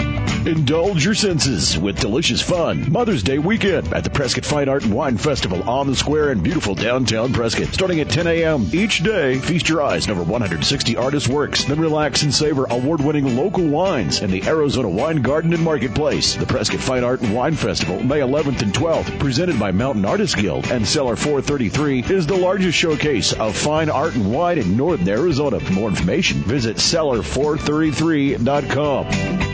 Indulge your senses with delicious fun Mother's Day weekend at the Prescott Fine Art and Wine Festival on the square in beautiful downtown Prescott. Starting at ten a.m. each day, feast your eyes on over one hundred sixty artist works, then relax and savor award-winning local wines in the Arizona Wine Garden and Marketplace. The Prescott Fine Art and Wine Festival, May eleventh and twelfth, presented by Mountain Artists Guild and Cellar four thirty-three, is the largest showcase of fine art and wine in northern Arizona. For more information, visit cellar four thirty-three dot com.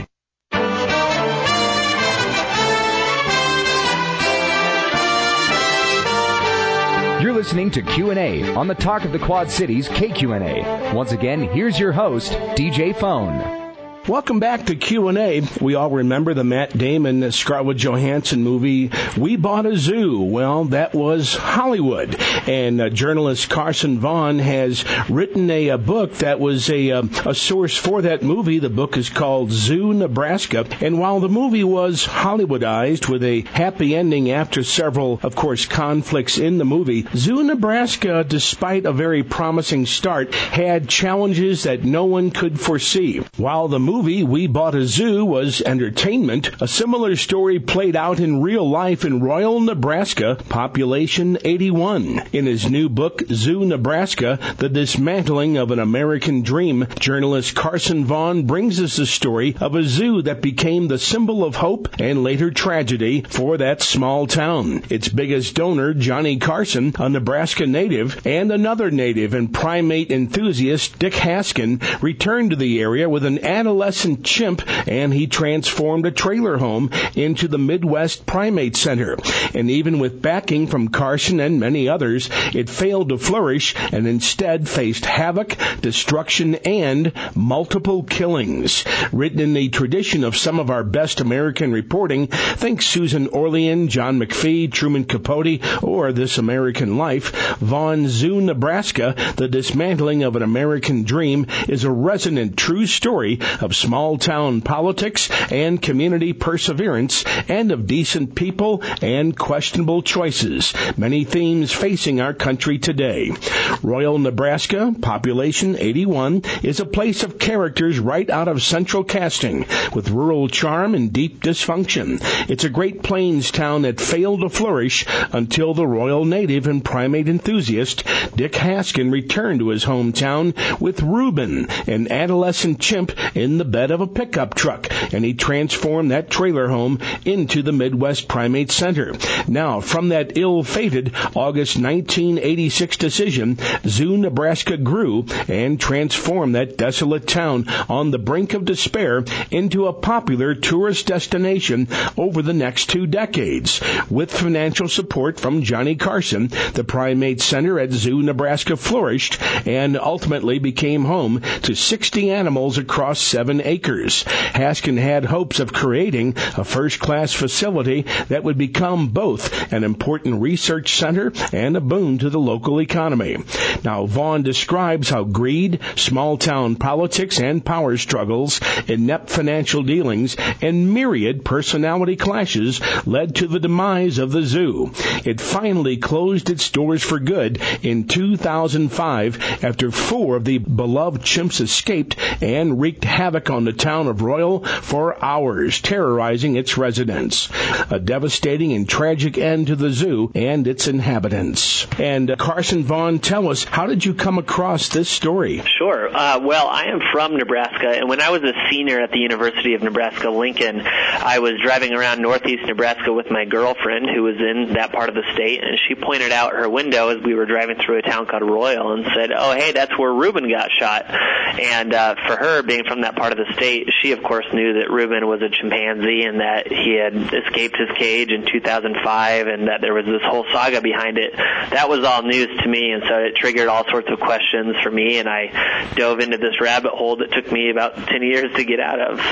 You're listening to Q and A on the Talk of the Quad Cities K Q N A. Once again, here's your host, D J Phone. Welcome back to Q and A. We all remember the Matt Damon, Scarlett Johansson movie, We Bought a Zoo. Well, that was Hollywood. And uh, journalist Carson Vaughn has written a, a book that was a, a, a source for that movie. The book is called Zoo, Nebraska. And while the movie was Hollywoodized with a happy ending after several, of course, conflicts in the movie, Zoo, Nebraska, despite a very promising start, had challenges that no one could foresee. While the movie We Bought a Zoo was entertainment, a similar story played out in real life in Royal, Nebraska, population eighty-one. In his new book, Zoo, Nebraska, The Dismantling of an American Dream, journalist Carson Vaughn brings us the story of a zoo that became the symbol of hope and later tragedy for that small town. Its biggest donor, Johnny Carson, a Nebraska native, and another native and primate enthusiast, Dick Haskin, returned to the area with an adolescent chimp, and he transformed a trailer home into the Midwest Primate Center. And even with backing from Carson and many others, it failed to flourish and instead faced havoc, destruction, and multiple killings. Written in the tradition of some of our best American reporting, think Susan Orlean, John McPhee, Truman Capote, or This American Life, Vaughn's Zoo, Nebraska, The Dismantling of an American Dream, is a resonant true story of small-town politics and community perseverance, and of decent people and questionable choices, many themes facing our country today. Royal, Nebraska, population eighty-one, is a place of characters right out of central casting, with rural charm and deep dysfunction. It's a Great Plains town that failed to flourish until the royal native and primate enthusiast Dick Haskin returned to his hometown with Reuben, an adolescent chimp in the bed of a pickup truck, and he transformed that trailer home into the Midwest Primate Center. Now, from that ill-fated August nineteen eighty-six decision, Zoo, Nebraska grew and transformed that desolate town on the brink of despair into a popular tourist destination over the next two decades. With financial support from Johnny Carson, the Primate Center at Zoo, Nebraska flourished and ultimately became home to sixty animals across seven acres. Haskin had hopes of creating a first-class facility that would become both an important research center and a boon to the local economy. Now, Vaughn describes how greed, small-town politics and power struggles, inept financial dealings, and myriad personality clashes led to the demise of the zoo. It finally closed its doors for good in two thousand five after four of the beloved chimps escaped and wreaked havoc on the town of Royal for hours, terrorizing its residents. A devastating and tragic end to the zoo and its inhabitants. And uh, Carson Vaughn, tell us, how did you come across this story? Sure. Uh, well, I am from Nebraska, and when I was a senior at the University of Nebraska-Lincoln, I was driving around northeast Nebraska with my girlfriend, who was in that part of the state, and she pointed out her window as we were driving through a town called Royal and said, oh, hey, that's where Reuben got shot. And uh, for her, being from that part of the state, she, of course, knew that Reuben was a chimpanzee and that he had escaped his cage in two thousand five and that there was this whole saga behind it. That was all news to me, and so it triggered all sorts of questions for me, and I dove into this rabbit hole that took me about ten years to get out of.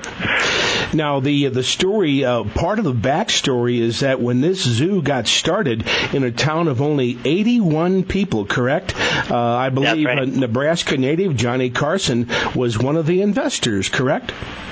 So, now the the story, uh, part of the backstory is that when this zoo got started in a town of only eighty-one people, correct? Uh, I believe right. a Nebraska native Johnny Carson was one of the investors, correct?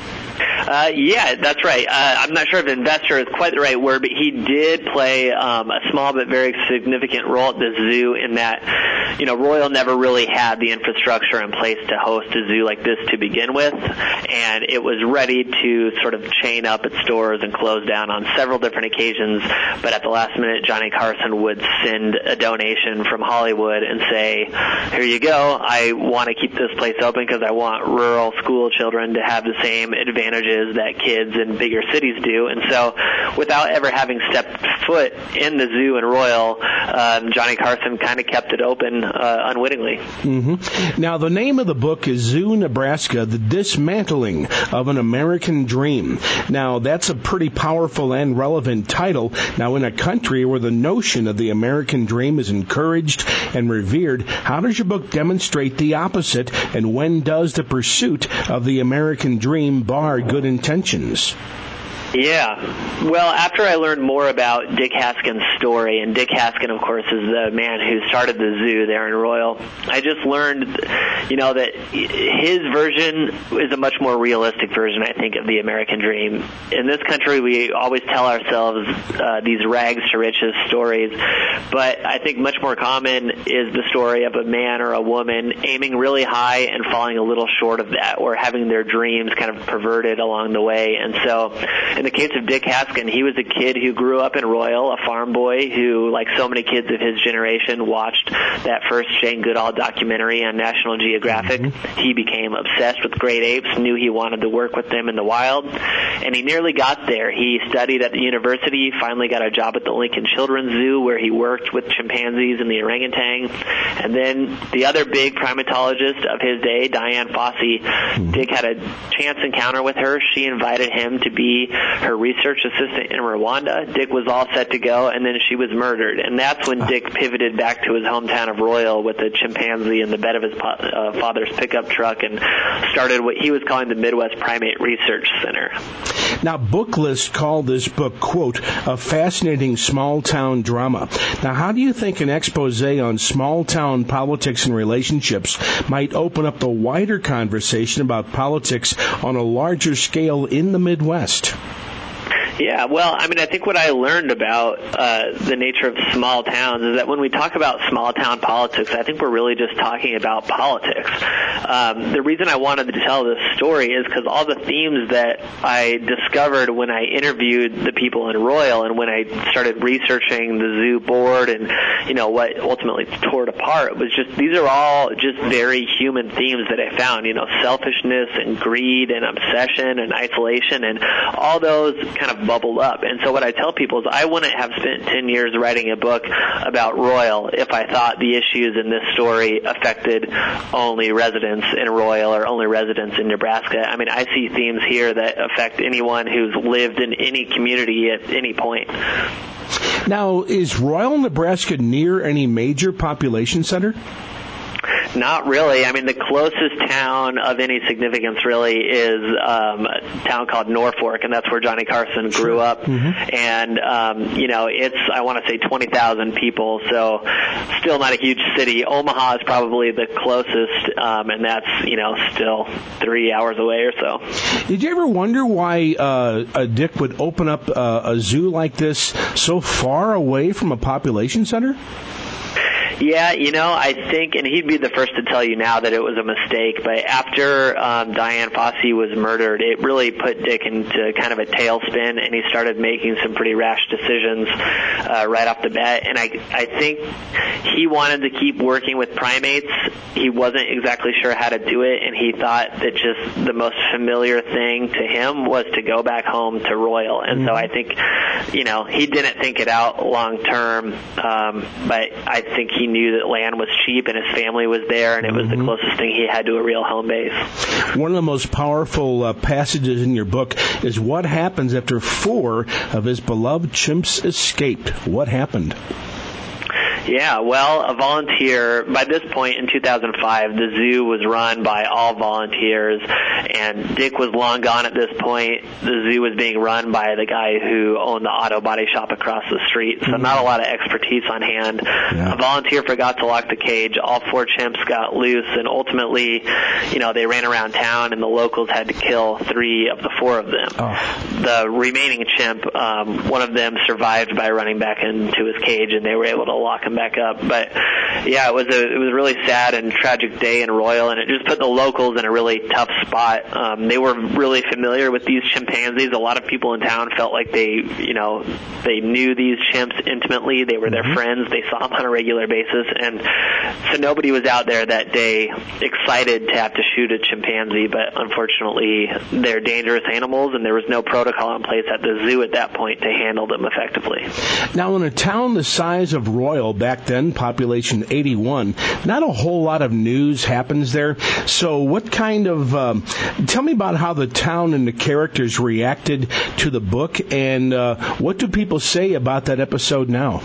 Uh, yeah, that's right. Uh, I'm not sure if investor is quite the right word, but he did play um, a small but very significant role at the zoo in that you know, Royal never really had the infrastructure in place to host a zoo like this to begin with, and it was ready to sort of chain up its doors and close down on several different occasions, but at the last minute, Johnny Carson would send a donation from Hollywood and say, here you go, I want to keep this place open because I want rural school children to have the same advantages that kids in bigger cities do. And so without ever having stepped foot in the zoo in Royal, um, Johnny Carson kind of kept it open uh, unwittingly. Mm-hmm. Now, the name of the book is Zoo, Nebraska, The Dismantling of an American Dream. Now, that's a pretty powerful and relevant title. Now, in a country where the notion of the American dream is encouraged and revered, how does your book demonstrate the opposite, and when does the pursuit of the American dream bar good intentions? Yeah. Well, after I learned more about Dick Haskin's story, and Dick Haskin, of course, is the man who started the zoo there in Royal, I just learned, you know, that his version is a much more realistic version, I think, of the American dream. In this country, we always tell ourselves uh, these rags to riches stories, but I think much more common is the story of a man or a woman aiming really high and falling a little short of that, or having their dreams kind of perverted along the way. And so, in the case of Dick Haskin, he was a kid who grew up in Royal, a farm boy who, like so many kids of his generation, watched that first Jane Goodall documentary on National Geographic. Mm-hmm. He became obsessed with great apes, knew he wanted to work with them in the wild, and he nearly got there. He studied at the university, finally got a job at the Lincoln Children's Zoo, where he worked with chimpanzees and the orangutan. And then the other big primatologist of his day, Dian Fossey, mm-hmm. Dick had a chance encounter with her. She invited him to be her research assistant in Rwanda. Dick was all set to go, and then she was murdered. And that's when Dick pivoted back to his hometown of Royal with a chimpanzee in the bed of his uh, father's pickup truck and started what he was calling the Midwest Primate Research Center. Now, Booklist called this book, quote, a fascinating small-town drama. Now, how do you think an expose on small-town politics and relationships might open up a wider conversation about politics on a larger scale in the Midwest? Yeah, well, I mean, I think what I learned about uh, the nature of small towns is that when we talk about small town politics, I think we're really just talking about politics. Um, the reason I wanted to tell this story is because all the themes that I discovered when I interviewed the people in Royal and when I started researching the zoo board and, you know, what ultimately tore it apart was just, these are all just very human themes that I found, you know, selfishness and greed and obsession and isolation, and all those kind of bubbled up. And so what I tell people is I wouldn't have spent ten years writing a book about Royal if I thought the issues in this story affected only residents in Royal or only residents in Nebraska. I mean, I see themes here that affect anyone who's lived in any community at any point. Now, is Royal, Nebraska near any major population center? Not really. I mean, the closest town of any significance really is um, a town called Norfolk, and that's where Johnny Carson grew up. Mm-hmm. And, um, you know, it's, I want to say twenty thousand people, so still not a huge city. Omaha is probably the closest, um, and that's, you know, still three hours away or so. Did you ever wonder why uh, a Dick would open up uh, a zoo like this so far away from a population center? Yeah, you know, I think, and he'd be the first to tell you now that it was a mistake, but after um, Dian Fossey was murdered, it really put Dick into kind of a tailspin, and he started making some pretty rash decisions uh, right off the bat. And I, I think he wanted to keep working with primates. He wasn't exactly sure how to do it, and he thought that just the most familiar thing to him was to go back home to Royal. And mm-hmm. so I think, you know, he didn't think it out long term, um, but I think he knew that land was cheap and his family was there, and it was mm-hmm. the closest thing he had to a real home base. One of the most powerful uh, passages in your book is what happens after four of his beloved chimps escaped. What happened? Yeah, well, a volunteer, by this point in two thousand five, the zoo was run by all volunteers, and Dick was long gone at this point. The zoo was being run by the guy who owned the auto body shop across the street, so not a lot of expertise on hand. Yeah. A volunteer forgot to lock the cage. All four chimps got loose, and ultimately, you know, they ran around town, and the locals had to kill three of the four of them. Oh. The remaining chimp, um, one of them survived by running back into his cage, and they were able to lock him come back up. But yeah, it was a it was a really sad and tragic day in Royal, and it just put the locals in a really tough spot. Um, they were really familiar with these chimpanzees. A lot of people in town felt like they, you know, they knew these chimps intimately. They were their mm-hmm. friends. They saw them on a regular basis, and so nobody was out there that day excited to have to shoot a chimpanzee. But unfortunately, they're dangerous animals, and there was no protocol in place at the zoo at that point to handle them effectively. Now, in a town the size of Royal back then, population eighty-one, not a whole lot of news happens there. So what kind of, um, tell me about how the town and the characters reacted to the book, and uh, what do people say about that episode now?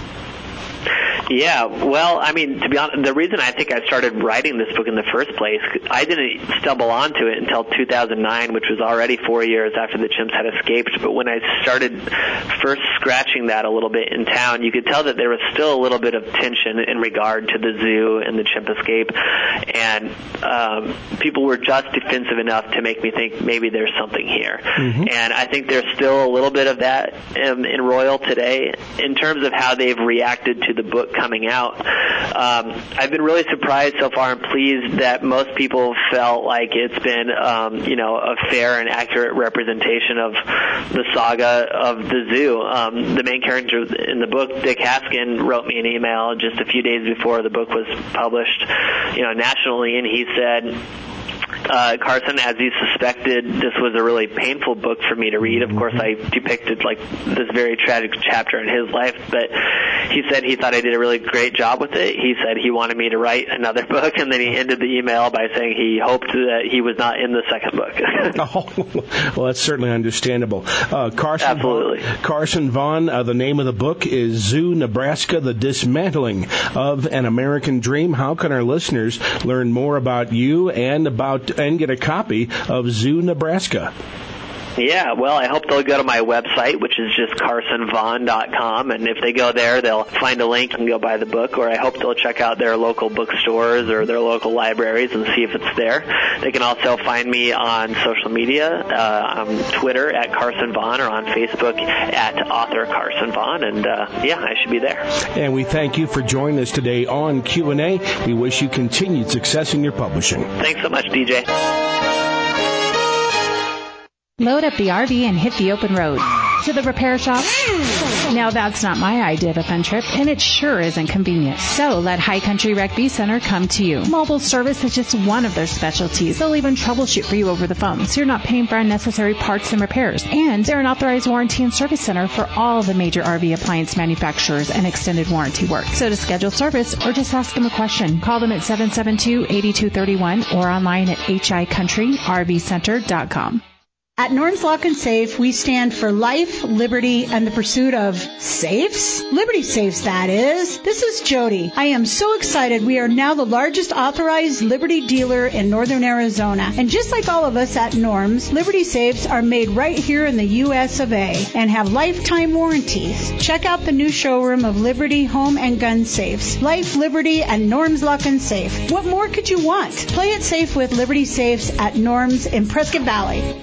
Yeah, well, I mean, to be honest, the reason I think I started writing this book in the first place, I didn't stumble onto it until two thousand nine, which was already four years after the chimps had escaped. But when I started first scratching that a little bit in town, you could tell that there was still a little bit of tension in regard to the zoo and the chimp escape. And um, people were just defensive enough to make me think maybe there's something here. Mm-hmm. And I think there's still a little bit of that in, in Royal today. In terms of how they've reacted to the book coming out, um, I've been really surprised so far and pleased that most people felt like it's been, um, you know, a fair and accurate representation of the saga of the zoo. Um, the main character in the book, Dick Haskin, wrote me an email just a few days before the book was published, you know, nationally, and he said, Uh, Carson, as you suspected, this was a really painful book for me to read. Of course, I depicted like this very tragic chapter in his life, but he said he thought I did a really great job with it. He said he wanted me to write another book, and then he ended the email by saying he hoped that he was not in the second book. Oh, well, that's certainly understandable. Uh, Carson Absolutely. Vaughn, Carson Vaughn, uh, the name of the book is Zoo, Nebraska, The Dismantling of an American Dream. How can our listeners learn more about you and about and get a copy of Zoo, Nebraska? Yeah, well, I hope they'll go to my website, which is just carson vaughn dot com, and if they go there, they'll find a link and go buy the book, or I hope they'll check out their local bookstores or their local libraries and see if it's there. They can also find me on social media, uh, on Twitter at Carson Vaughn, or on Facebook at author Carson Vaughn, and uh, yeah, I should be there. And we thank you for joining us today on Q and A. We wish you continued success in your publishing. Thanks so much, D J. Load up the R V and hit the open road. To the repair shop? Now that's not my idea of a fun trip, and it sure isn't convenient. So let High Country Rec B Center come to you. Mobile service is just one of their specialties. They'll even troubleshoot for you over the phone, so you're not paying for unnecessary parts and repairs. And they're an authorized warranty and service center for all the major R V appliance manufacturers and extended warranty work. So to schedule service or just ask them a question, call them at seven seven two, eight two three one or online at h i country r v center dot com. At Norm's Lock and Safe, we stand for life, liberty, and the pursuit of safes? Liberty safes, that is. This is Jody. I am so excited. We are now the largest authorized Liberty dealer in northern Arizona. And just like all of us at Norm's, Liberty safes are made right here in the U S of A and have lifetime warranties. Check out the new showroom of Liberty home and gun safes. Life, liberty, and Norm's Lock and Safe. What more could you want? Play it safe with Liberty safes at Norm's in Prescott Valley.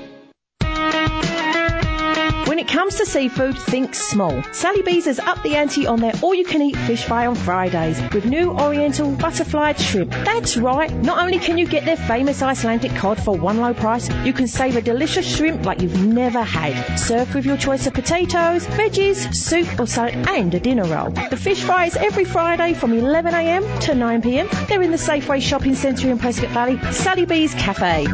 When it comes to seafood, think small. Sally B's has upped the ante on their all-you-can-eat fish fry on Fridays with new Oriental butterflied shrimp. That's right. Not only can you get their famous Icelandic cod for one low price, you can save a delicious shrimp like you've never had. Served with your choice of potatoes, veggies, soup or salad, and a dinner roll. The fish fry is every Friday from eleven a.m. to nine p.m. They're in the Safeway Shopping Centre in Prescott Valley, Sally B's Cafe.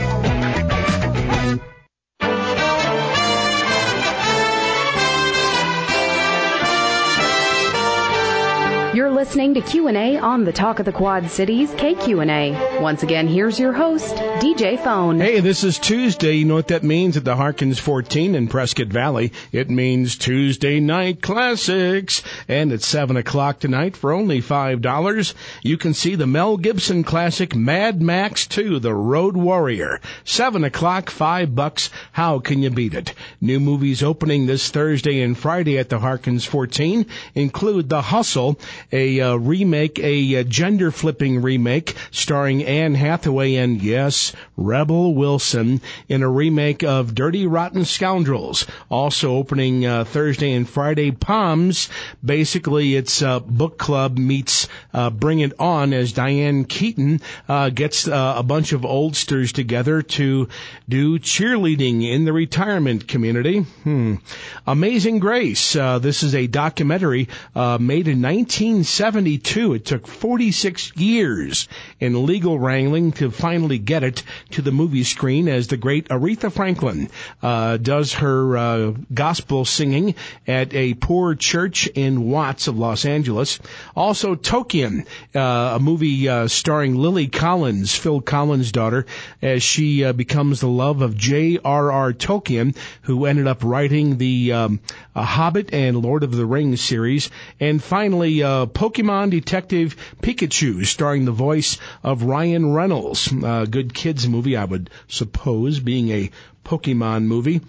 You're listening to Q and A on the Talk of the Quad Cities, K Q and A. Once again, here's your host, D J Phone. Hey, this is Tuesday. You know what that means at the Harkins fourteen in Prescott Valley? It means Tuesday Night Classics. And at seven o'clock tonight, for only five dollars, you can see the Mel Gibson classic Mad Max two, The Road Warrior. seven o'clock, five bucks. How can you beat it? New movies opening this Thursday and Friday at the Harkins fourteen include The Hustle a uh, remake, a uh, gender-flipping remake starring Anne Hathaway and, yes, Rebel Wilson in a remake of Dirty Rotten Scoundrels. Also opening uh, Thursday and Friday, Palms. Basically, it's uh, book club meets uh, Bring It On as Diane Keaton uh, gets uh, a bunch of oldsters together to do cheerleading in the retirement community. Hmm. Amazing Grace. Uh, this is a documentary uh, made in nineteen seventy-two. It took forty-six years in legal wrangling to finally get it to the movie screen as the great Aretha Franklin uh, does her uh, gospel singing at a poor church in Watts of Los Angeles. Also, Tolkien, uh, a movie uh, starring Lily Collins, Phil Collins' daughter, as she uh, becomes the love of J R R Tolkien, who ended up writing the um, uh, Hobbit and Lord of the Rings series. And finally, uh, Pokemon Detective Pikachu, starring the voice of Ryan Reynolds. Uh, good kids movie, I would suppose, being a Pokemon movie.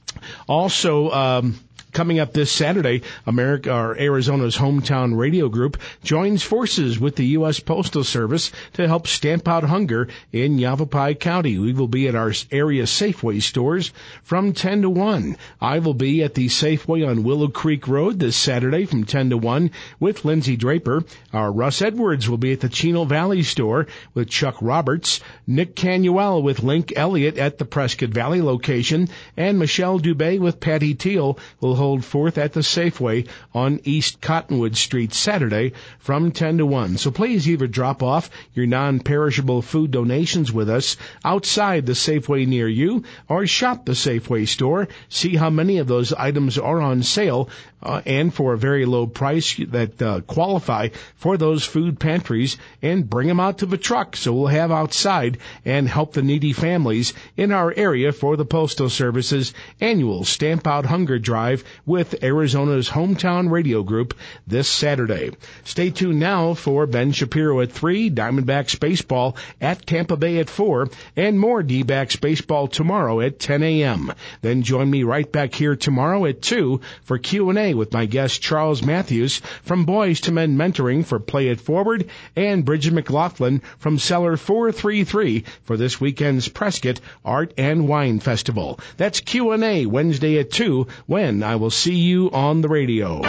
Also, um, coming up this Saturday, America, or Arizona's hometown radio group joins forces with the U S Postal Service to help stamp out hunger in Yavapai County. We will be at our area Safeway stores from ten to one. I will be at the Safeway on Willow Creek Road this Saturday from ten to one with Lindsay Draper. Our Russ Edwards will be at the Chino Valley store with Chuck Roberts. Nick Canuel with Link Elliott at the Prescott Valley location. And Michelle Dubé with Patty Teal will hold forth at the Safeway on East Cottonwood Street Saturday from ten to one. So please either drop off your non-perishable food donations with us outside the Safeway near you or shop the Safeway store, see how many of those items are on sale uh, and for a very low price that uh, qualify for those food pantries, and bring them out to the truck so we'll have outside and help the needy families in our area for the Postal Service's annual Stamp Out Hunger Drive with Arizona's hometown radio group this Saturday. Stay tuned now for Ben Shapiro at three, Diamondbacks baseball at Tampa Bay at four, and more D-backs baseball tomorrow at ten a.m. Then join me right back here tomorrow at two for Q and A with my guest Charles Matthews from Boys to Men Mentoring for Play It Forward, and Bridget McLaughlin from Cellar four thirty-three for this weekend's Prescott Art and Wine Festival. That's Q and A Wednesday at two, when I will see you on the radio.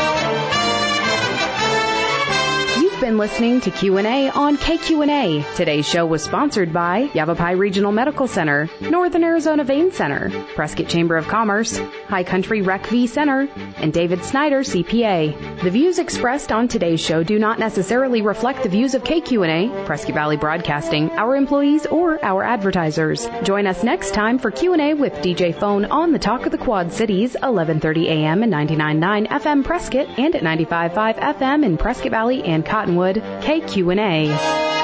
You've been listening to Q and A on K Q and A. Today's show was sponsored by Yavapai Regional Medical Center, Northern Arizona Vein Center, Prescott Chamber of Commerce, High Country Rec V Center, and David Snyder, C P A. The views expressed on today's show do not necessarily reflect the views of K Q and A, Prescott Valley Broadcasting, our employees, or our advertisers. Join us next time for Q and A with D J Phone on the Talk of the Quad Cities, eleven thirty a.m. and ninety-nine point nine F M Prescott, and at ninety-five point five F M in Prescott Valley and Cottonwood. K Q and A.